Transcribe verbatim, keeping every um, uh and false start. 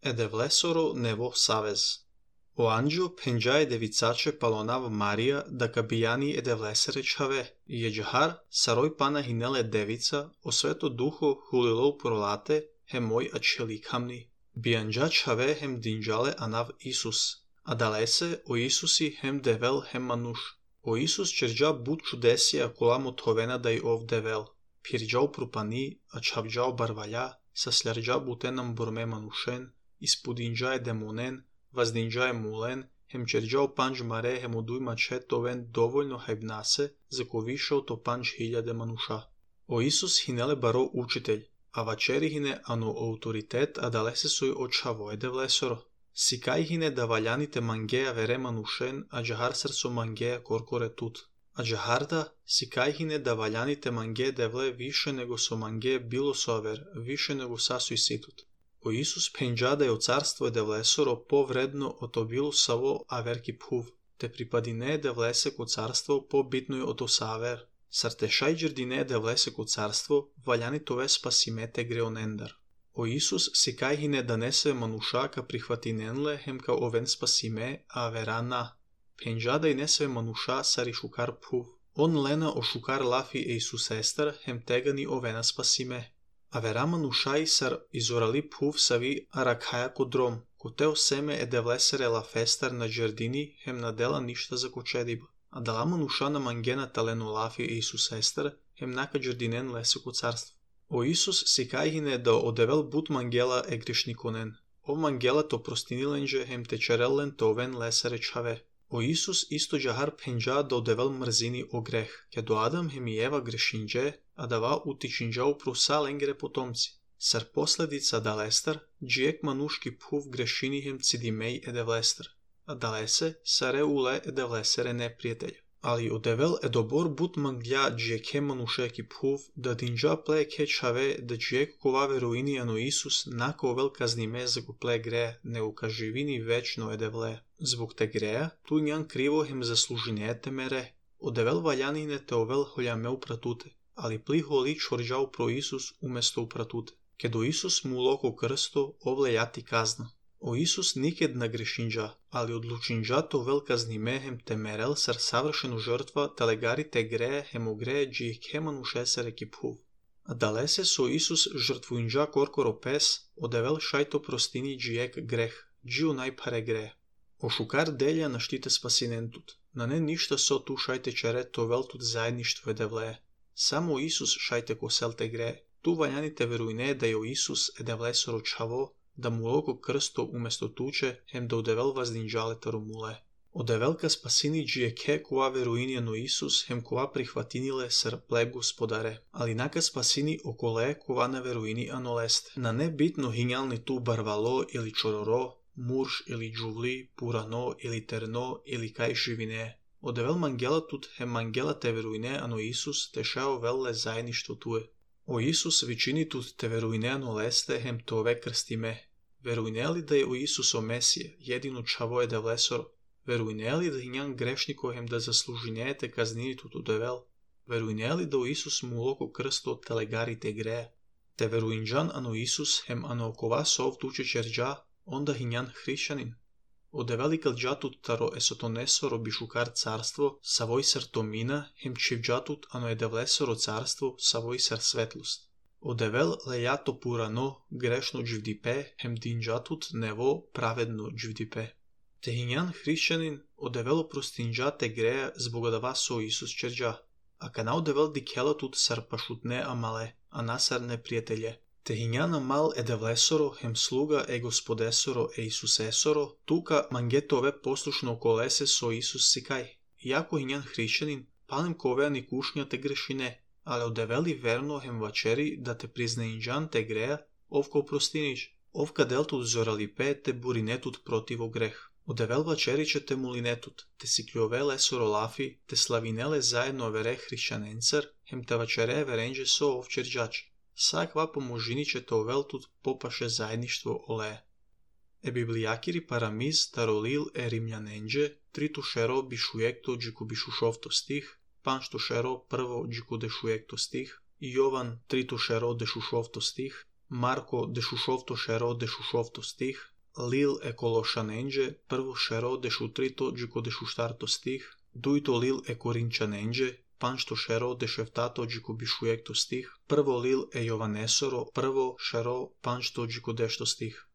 Едевлесоро нево савез. O anđeo penđaje devicače palonav Marija da kabijani edevlesere čave, je džahar saroj pana hinele devica, o sveto duho hulilou prolate, hemoj ačelikamni. Bianđa čave hem dinđale anav Isus, a dalese o Isusi hem devel hem manuš. O Isus čerđa bud čudesija kolamo thovena da i ov devel. Pirđao prupani, a čavđao barvalja, sa sljarđa butenam borme manušen, ispudinđaje demonen, vazdinđaje mulen, hem čerđao panđ mare hem oduj mačet oven dovoljno hajbnase, zako višao to panđ hiljade manuša. O Isus hinele baro učitelj, a vačeri hine ano autoritet, a dalese soj očavo edevlesoro. Sikaj hine da valjanite mangeja vere manušen, a džahar srco mangeja korkore tut. A džaharda, sikaj hine da valjanite mange devle više nego so mange bilo sover, više nego sasuj situt. O Isus penđa da je o carstvo edevlesoro povredno o to bilo savo averki phuv, te pripadine devlese ko carstvo po bitnoj o to saver. Sarte šajđerdine devlese ko carstvo, valjani tove spasimete greonendar. O Isus sikaj hine da nese manušaka prihvatinenle hem ka oven spasime a verana. Penđa da i nese manuša sari šukar phuv. On lena o šukar lafi e Isus estar hem tegani ovena spasime. A vera manušaj sar izorali phuv savi arakhaja kodrom, ko teo seme edevlesere la festar na džerdini hem nadela ništa za kočediba. A dala manuša na mangena taleno lafi e Isus estar hem naka džerdinen lese ko carstvo. O Isus sikaj hine da odevel but mangela e grišnikonen. O mangela to prostinilenđe hem tečerellen to oven lesere čave. O Isus isto džahar penđa da odevel mrzini o greh, ke do Adam hem i Eva grešinđe, a da va utičinđa upru salengre potomci. Sar posledica dalestar, džijek manuški phuv grešini hem cidimej edevlestar, a dalese sare ule edevlesere neprijatelja. Ali odevel edobor but manglja džijeke manušeki phuv, da dinđa ple ke čave da džijek kova veruini ano Isus nako ovel kaznime za go ple gre, ne ukaživini večno edevle. Zbog te greja, tu njan krivo hem zaslužine te mere, odevel valjanine te ovel holjame upratute, ali pli holi čorđao pro Isus umesto upratute. Ke do Isus mu loko krsto ovle jati kazna. O Isus niked na grešinđa, ali odlučinđa to vel kaznime hem te merel sar savršenu žrtva telegari te greje hem ogreje džijek heman ušesere ki phuv. A dalese so Isus žrtvuinđa korkoro pes, odevel šajto prostini džijek greh, džiju najpare greje. O šukar delja naštite spasinentut, na ne ništa so tu šajte čere to vel tut zajedništvo edevle. Samo Isus šajte kosel te greje, tu valjanite verujne da je o Isus edevlesoro čavo, da mu loko krsto umesto tuče hem da odevel vazdinđale tarumule. Odevel ka spasini džijeke kova veruinjano Isus hem kova prihvatinile sar pleb gospodare, ali naka spasini okole kova na veruini anoleste. Na ne bitno hinjalni tu barvalo ili čororo, murš ili džuvli, purano ili terno ili kaj živine. Odevel mangela tut hem mangela te veruine ano Isus te šao velle zajedništvo tuje. O Isus vičini tut te veruine ano leste hem tove krstime. Veruine li da je o Isuso Mesije, jedino čavo je devlesor? Veruine li da hinjan grešniko hem da zaslužine te kaznini tut odevel? Veruine li da o Isus mu loko krsto telegari te greje? Te veruinđan ano Isus hem ano kova sov tuče čerđa, onda hinjan hrišćanin. Odeveli kalđatut taro esotonesoro bišukar carstvo, savoj sar tomina, hem čivđatut ano edevlesoro carstvo, savoj sar svetlost. Odevel lejato purano, grešno dživdipe, hem dinđatut nevo pravedno dživdipe. Te hinjan hrišćanin odevelo prostinđa te greja zbog da vas o Isus čerđa, a kana odevel dikelatut sar pašutne amale, a nasar neprijatelje. Te hinjana mal edevlesoro hem sluga e gospodesoro e Isusesoro, tuka mangetove poslušno kolese so Isus sikaj. Iako hinjan hrišćanin, palim kovea ni kušnja te grešine, ali odeveli verno hem vačeri da te prizneinđan te greja, ovko prostinić, ovka deltut zoralipe te burinetut protivo greh. Odevel vačeriće te mulinetut, te sikljove lesoro lafi, te slavinele zajedno vere hrišćanencar, hem te vačere verenđe so ovčerđač. Sakva pomožiniće te oveltut popaše zajedništvo ole. E biblijakiri paramiz tarolil e rimljanenđe, tritušero bišujekto džiku bišušovto stih, panštošero prvo džiku dešujekto stih, Jovan tritušero dešušovto stih, Marko dešušovto šero dešušovto stih, lil e Coloșanenge, prvo šero de šutrito gico de šuštarto stih, duito lil e Corinčanenge, panšto šero de ševtato gico bišuekto stih, prvo lil e Jovanesoro, prvo šero panšto gico dešto stih.